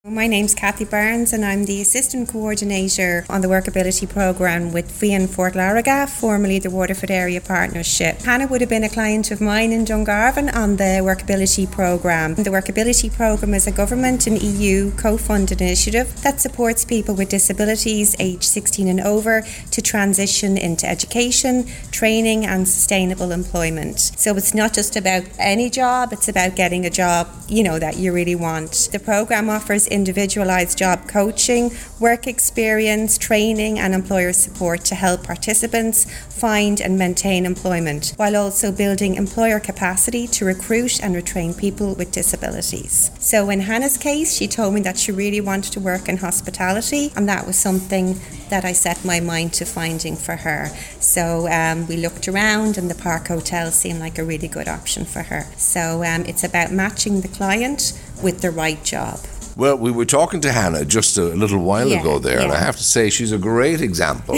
My name's Kathy Barnes and I'm the Assistant Coordinator on the Workability Programme with Fian Fort Larraga, formerly the Waterford Area Partnership. Hannah would have been a client of mine in Dungarvan on the Workability Programme. The Workability Programme is a government and EU co-funded initiative that supports people with disabilities aged 16 and over to transition into education, training and sustainable employment. So it's not just about any job, it's about getting a job, that you really want. The programme offers individualised job coaching, work experience, training and employer support to help participants find and maintain employment, while also building employer capacity to recruit and retrain people with disabilities. So in Hannah's case, she told me that she really wanted to work in hospitality, and that was something that I set my mind to finding for her. So we looked around and the Park Hotel seemed like a really good option for her. So it's about matching the client with the right job. Well, we were talking to Hannah just a little while ago there, and I have to say she's a great example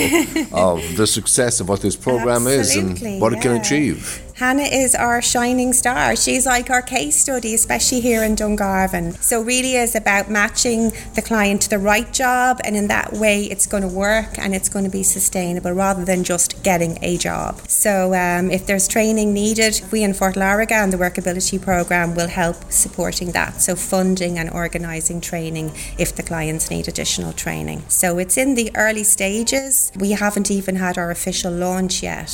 of the success of what this programme is and what it can achieve. Hannah is our shining star. She's like our case study, especially here in Dungarvan. So really is about matching the client to the right job, and in that way it's going to work and it's going to be sustainable rather than just getting a job. So if there's training needed, we in Fort Larraga and the Workability Programme will help supporting that. So funding and organising training if the clients need additional training. So it's in the early stages. We haven't even had our official launch yet.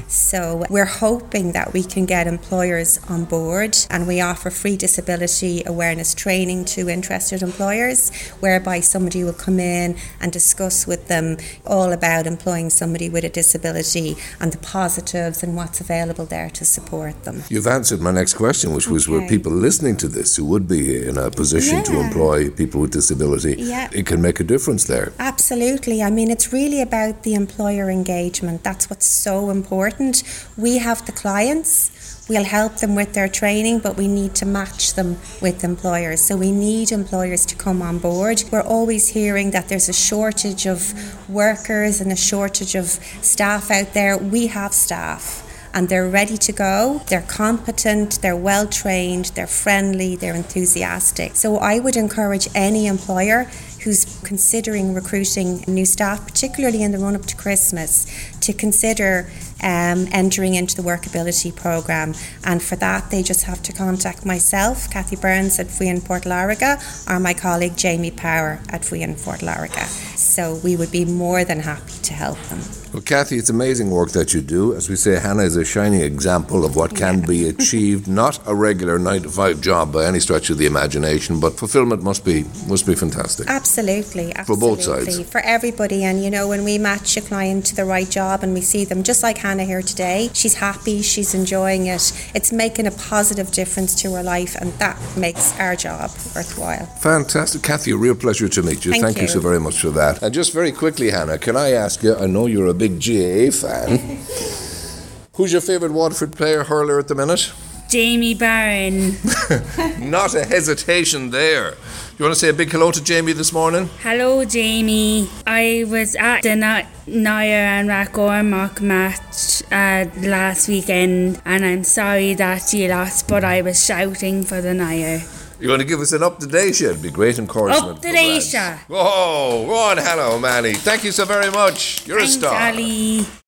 So we're hoping that we can get employers on board, and we offer free disability awareness training to interested employers, whereby somebody will come in and discuss with them all about employing somebody with a disability and the positives and what's available there to support them. You've answered my next question, which was were people listening to this who would be in a position to employ people with disability, it can make a difference there. Absolutely. I mean, it's really about the employer engagement. That's what's so important. We have the clients, we'll help them with their training, but we need to match them with employers. So we need employers to come on board. We're always hearing that there's a shortage of workers and a shortage of staff out there. We have staff, and they're ready to go, they're competent, they're well trained, they're friendly, they're enthusiastic. So I would encourage any employer who's considering recruiting new staff, particularly in the run-up to Christmas, to consider entering into the Workability Programme. And for that, they just have to contact myself, Kathy Burns at Fian Fort Larraga, or my colleague Jamie Power at Fian Fort Larraga. So we would be more than happy to help them. Well, Kathy, it's amazing work that you do. As we say, Hannah is a shining example of what can be achieved. Not a regular 9-to-5 job by any stretch of the imagination, but fulfilment must be fantastic. Absolutely. For both sides. For everybody. And when we match a client to the right job and we see them, just like Hannah here today, she's happy, she's enjoying it. It's making a positive difference to her life, and that makes our job worthwhile. Fantastic. Kathy, a real pleasure to meet you. Thank you so very much for that. And just very quickly, Hannah, can I ask you, I know you're a big GAA fan. Who's your favourite Waterford player hurler at the minute? Jamie Barron. Not a hesitation there. You want to say a big hello to Jamie this morning? Hello, Jamie. I was at the Nair and Rathcormac match last weekend, and I'm sorry that you lost, but I was shouting for the Nair. You want to give us an up-to-date? It'd be great encouragement. Up-to-date. Oh, go on, Hannah O'Mahony. Thank you so very much. You're Thanks, a star. Ali.